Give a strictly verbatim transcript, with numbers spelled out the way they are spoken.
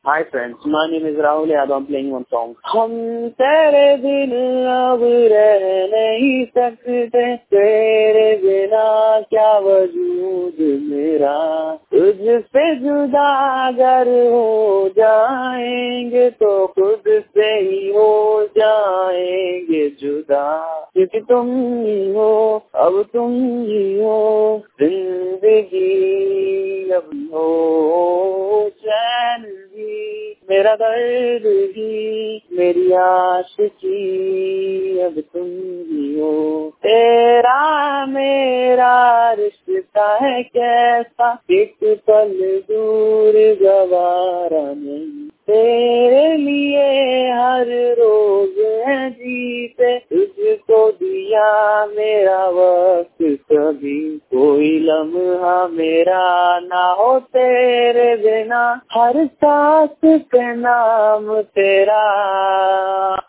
Hi friends, my name is Rahul Yadav. I'm playing one song. हम तेरे बिन अब रह नहीं सकते, तेरे बिना क्या वजूद मेरा, तुझसे जुदा अगर हो जाएंगे तो खुद से ही हो जाएंगे जुदा, क्योंकि तुम ही हो, अब तुम ही हो, जिंदगी अब हो चैन भी, मेरा दर्द भी, मेरी आशिकी अब तुम ही हो। तेरा मेरा रिश्ता है कैसा, एक पल दूर गवारा नहीं, तेरे लिए हर रोज है जीते, तुझको दिया मेरा वक्त कभी, कोई लम्हा मेरा ना हो तेरे बिना, हर सांस पे नाम तेरा।